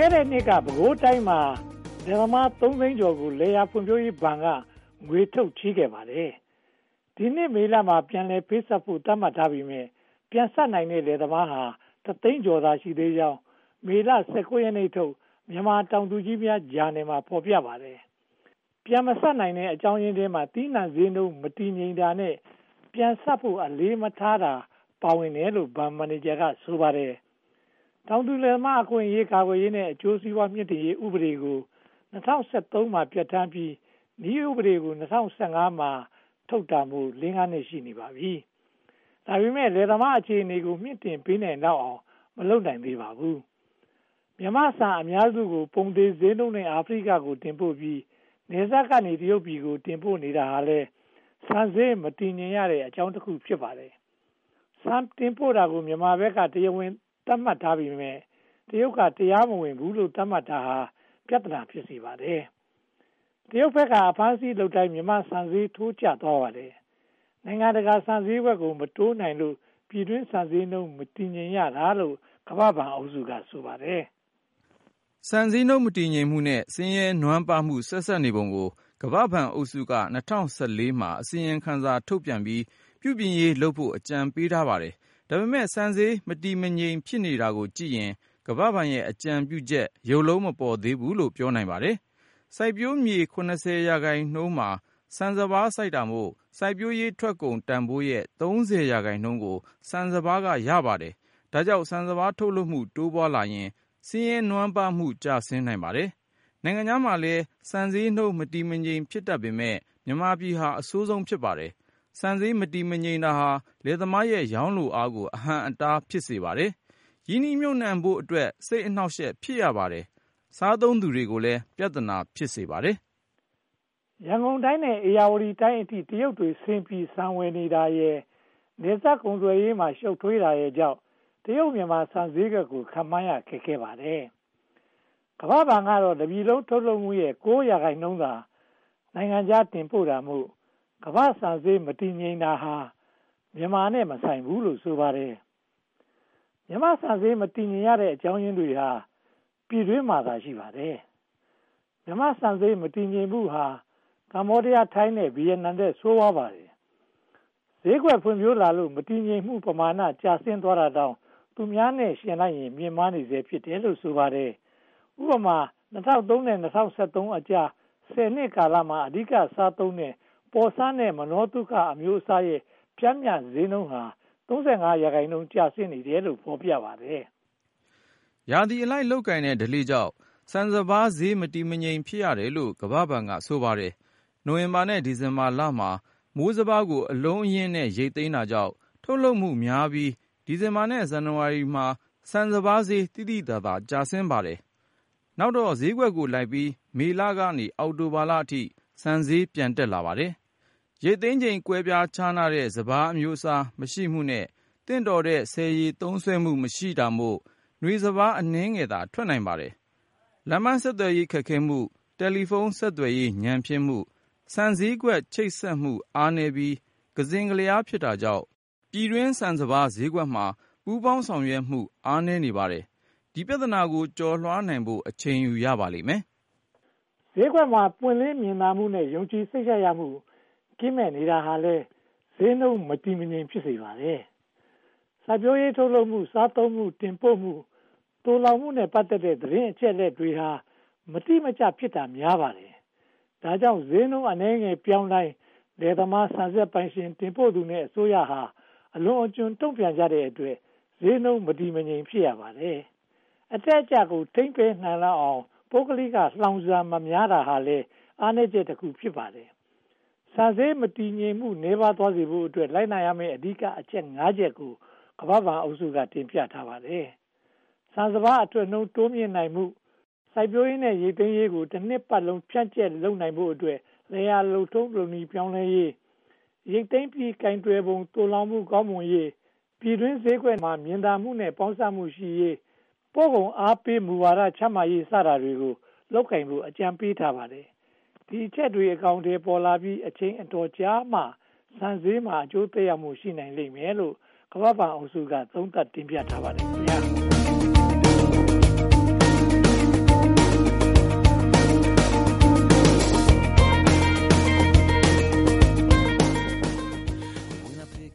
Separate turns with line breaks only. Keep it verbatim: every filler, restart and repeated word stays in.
ခဲ့တဲ့နှစ်ကပဲခူးတိုင်းမှာလယ်သမားသုံးသိန်းကျော်ကိုလယ်ယာဖွံ့ဖြိုးရေးဘဏ်ကငွေထုတ်ချေးခဲ့ပါတယ်။ဒီနှစ်မေလမှာပြန်လည်ပေးဆပ်ဖို့သတ်မှတ်ထားပြီးမြဲပြန်ဆပ်နိုင်တဲ့လယ်သမားဟာတစ်သိန်းကျော်သာရှိသေးကြောင်းမေလဆယ့်ကိုးရက်နေ့ထုတ်မြန်မာတောင်သူကြီးများဂျာနယ်မှာဖော်ပြပါတယ်။ပြန်မဆပ်နိုင်တဲ့အကြောင်းရင်းတွေမှာသီးနှံဈေးနှုန်းမတည်ငြိမ်တာနဲ့ပြန်ဆပ်ဖို့အလေးမထားတာပါဝင်တယ်လို့ဘဏ်မန်နေဂျာကဆိုပါတယ်။တောင်သူလယ်သမားအခွင့်အရေးကာကွယ်ရေးနဲ့အကျိုးစီးပွားမြင့်တင်ရေးဥပဒေကို၂၀၁၃မှာပြဋ္ဌာန်းပြီးနည်းဥပဒေကို၂၀၁၅မှာထုတ်တာမို့လေး ငါးနှစ်ရှိနေပါပြီ။ဒါပေမဲ့လယ်သမားအခြေအနေကိုမြင့်တင်ပေးနိုင်တော့အောင်မလုပ်နိုင်သေးပါဘူး။မြန်မာဆန်အများစုကိုပုံသေးဈေးနှုန်းနဲ့အာဖရိကကိုတင်ပို့ပြီးနယ်စပ်ကနေတရုတ်ပြည်ကိုတင်ပို့နေတာဟာလည်းဆန်ဈေးမတည်ငြိမ်ရတဲ့အကြောင်းတစ်ခုဖြစ်ပါတယ်။ဆန်တင်ပို့တာကိုမြန်မာဘက်ကတရားဝင်သတ်မှတ်ထားပြီးမြဲတရုတ်ကတရားမဝင်ဘူးလို့သတ်မှတ်တာဟာပြဿနာဖြစ်စေပါတယ်။တရုတ်ဘက်ကအဖမ်းဆီးလုပ်တိုင်းမြန်မာဆန်ဈေးထိုးကျသွားပါတယ်။နိုင်ငံတကာဆန်ဈေးဘက်ကိုမတိုးနိုင်လို့ပြည်တွင်းဆန်ဈေးနှုန်းမတည်ငြိမ်ရတာလို့ကမ္ဘာ့ဘဏ်အုပ်စုကဆိုပါတယ်
။ဆန်ဈေးနှုန်းမတည်ငြိမ်မှုနဲ့ဆင်းရဲနွမ်းပါးမှုဆက်စပ်နေပုံကိုကမ္ဘာ့ဘဏ်အုပ်စုက၂၀၁၄မှာအစီရင်ခံစာထုတ်ပြန်ပြီးပြုပြင်ရေးလုပ်ဖို့အကြံပေးထားပါတယ်။ဒါပေမဲ့ဆန်ဈေးမတည်မငြိမ်ဖြစ်နေတာကိုကြည့်ရင်ကမ္ဘာ့ဘဏ်ရဲ့အကြံပြုချက်ရုပ်လုံးမပေါ်သေးဘူးလို့ပြောနိုင်ပါတယ်။စိုက်ပျိုးမြေ၇၀ရာခိုင်နှုန်းမှာဆန်စပါးစိုက်တာမို့စိုက်ပျိုးရေးထွက်ကုန်တန်ဖိုးရဲ့၃၀ရာခိုင်နှုန်းကိုဆန်စပါးကရပါတယ်။ဒါကြောင့်ဆန်စပါးထုတ်လုပ်မှုတိုးပွားလာရင်ဆင်းရဲနွမ်းပါးမှုကျဆင်းနိုင်ပါတယ်။နိုင်ငံခြားမှာလည်းဆန်ဈေးနှုန်းမတည်မငြိမ်ဖြစ်တတ်ပေမဲ့မြန်မာပြည်ဟာအဆိုးဆုံးဖြစ်ပါတယ်။ဆန်ဈေးမတည်မငြိမ်တာဟာလယ်သမားရဲ့ရောင်းလိုအားကိုအဟန့်အတားဖြစ်စေပါတယ်။ရင်းနှီးမြှုပ်နှံဖို့အတွက်စိတ်အနှောင့်အယှက်ဖြစ်ရပါတယ်။စားသုံးသူတွေကိုလည်းပြဿနာဖြစ်စေပါတယ်
။ရန်ကုန်တိုင်းနဲ့ဧရာဝတီတိုင်းအထိတရုတ်တွေဆင်းပြီးဆန်ဝယ်နေတာရဲ့နေဆက်ကုန်သွယ်ရေးမှာရှုပ်ထွေးတာရဲ့ကြောင့်တရုတ်မြန်မာဆန်ဈေးကွက်ကိုခန့်မှန်းရခက်ခဲပါတယ်။ကမ္ဘာ့ဘဏ်ကတော့တပြည်လုံးထုတ်လုပ်မှုရဲ့၉ရာခိုင်နှုန်းသာနိုင်ငံခြားတင်ပို့တာမို့ကမ္ဘာ့ဆန်ဈေးမတည်ငြိမ်တာဟာမြန်မာနဲ့မဆိုင်ဘူးလို့ဆိုပါတယ်။မြန်မာဆန်ဈေးမတည်ငြိမ်ရတဲ့အကြောင်းရင်းတွေဟာပြည်တွင်းမှာသာရှိပါတယ်။မြန်မာဆန်ဈေးမတည်ငြိမ်မှုဟာကမ္ဘောဒီးယားထိုင်းနဲ့ဗီယက်နမ်နဲ့ဆိုးဝါးပါတယ်။ဈေးကွက်ဖွံ့ဖြိုးလာလို့မတည်ငြိမ်မှုပမာဏကျဆင်းသွားတာတောင်သူများနဲ့ယှဉ်လိုက်ရင်မြင့်မားနေစေဖြစ်တယ်လို့ဆိုပါတယ်။ဥပမာ၂၀၀၃နဲ့၂၀၁၃အကြားဆယ်နှစ်ကာလမှာအဓိကစားသုံးတဲ့ပေါ်ဆန်းနဲ့မနောတုခအမျိုးအစားရဲ့ပြန့်မြတ်ဈေးနှုန်းဟာ၃၅ရာခိုင်နှုန်းကျဆင်းနေတယ်လို့ဖော်ပြပါတယ်
။ရာသီအလိုက်လုပ်ကိုင်တဲ့ဓလေ့ကြောင့်ဆန်စပါးဈေးမတည်မငြိမ်ဖြစ်ရတယ်လို့ကမ္ဘာ့ဘဏ်ကဆိုပါတယ်။နိုဝင်ဘာနဲ့ဒီဇင်ဘာလမှာမိုးစပါးကိုအလုံးအရင်းနဲ့ရိတ်သိမ်းတာကြောင့်ထုတ်လုပ်မှုများပြီးဒီဇင်ဘာနဲ့ဇန်နဝါရီမှာဆန်စပါးဈေးတိတိသာသာကျဆင်းပါတယ်။နောက်တော့ဈေးကွက်ကိုလိုက်ပြီးမေလကနေအောက်တိုဘာလအထိဆန်ဈေးပြန်တက်လာပါတယ်။ရိတ်သိမ်းချိန်ကွဲပြားခြားနားတဲ့စပါးအမျိုးအစားမရှိမှုနဲ့တင့်တော်တဲ့ဆည်ရည်သုံးစွဲမှုမရှိတာမို့နွေစပါးအနည်းငယ်သာထွက်နိုင်ပါတယ်။လမ်းပန်းဆက်သွယ်ရေးခက်ခဲမှုတယ်လီဖုန်းဆက်သွယ်ရေးညံ့ဖျင်းမှုဆန်ဈေးကွက်ချိတ်ဆက်မှုအားနည်းပြီးကစင်ကလျားဖြစ်တာကြောင့်ပြည်တွင်းဆန်စပါးဈေးကွက်မှာပူးပေါင်းဆောင်ရွက်မှုအားနည်းနေပါတယ်။ဒီပြဿနာကိုကျော်လွှားနိုင်ဖို့အချိန်ယူရပါလိမ့်မယ်
။ဈေးကွက်မှာပွင့်လင်းမြင်သာမှုနဲ့ယုံကြည်စိတ်ချရမှုကင်းမဲ့နေတာဟာလည်းဈေးနှုန်းမတည်မငြိမ်ဖြစ်စေပါတယ်။စိုက်ပျိုးရေးထုတ်လုပ်မှုစားသုံးမှုတင်ပို့မှုသိုလှောင်မှုနဲ့ပတ်သက်တဲ့သတင်းအချက်အလက်တွေဟာမတိမကျဖြစ်တာများပါတယ်။ဒါကြောင့်ဈေးနှုန်းအနည်းငယ်ပြောင်းတိုင်းလယ်သမားဆန်စက်ပိုင်ရှင်တင်ပို့သူနဲ့အစိုးရဟာအလွန်အကျွံတုံ့ပြန်ကြတဲ့အတွက်ဈေးနှုန်းမတည်မငြိမ်ဖြစ်ရပါတယ်။အတက်အကျကိုထိမ့်ပေးနိုင်လောက်အောင်ပုဂ္ဂလိကလှောင်စာမများတာဟာလည်းအားနည်းချက်တစ်ခုဖြစ်ပါတယ်။ဆန်ဈေးမတည်ငြိမ်မှုနှေးပါးသွားစေဖို့အတွက်လိုက်နာရမယ့်အဓိကအချက်၅ချက်ကိုကမ္ဘာ့ဘဏ်အုပ်စုကတင်ပြထားပါတယ်။ဆန်စပါးအထွက်နှုန်းတိုးမြင့်နိုင်မှုစိုက်ပျိုးရေးနဲ့ရိတ်သိမ်းရေးကိုတစ်နှစ်ပတ်လုံးဖြန့်ကျက်လုပ်နိုင်ဖို့အတွက်လယ်ယာလုပ်ထုံးလုပ်နည်းပြောင်းလဲရေးရိတ်သိမ်းပြီးကင်တွယ်ပုံသိုလှောင်မှုကောင်းမွန်ရေးပြည်တွင်းဈေးကွက်မှာမြင်သာမှုနဲ့ပေါင်းစပ်မှုရှိရေးပို့ကုန်အားပေးမူဝါဒချမှတ်ရေးစတာတွေကိုလုပ်ကိုင်ဖို့အကြံပေးထားပါတယ်။ဒီအချက်တွေအကောင်အထည်ပေါ်လာပြီးအချိန်အတော်ကြာမှဆန်ဈေးမှာအကျိုးသက်ရောက်မှုရှိနိုင်လိမ့်မယ်လို့ကမ္ဘာ့ဘဏ်အုပ်စုကသုံးသပ်တင်ပြထားပါတယ်ခင်ဗျာ။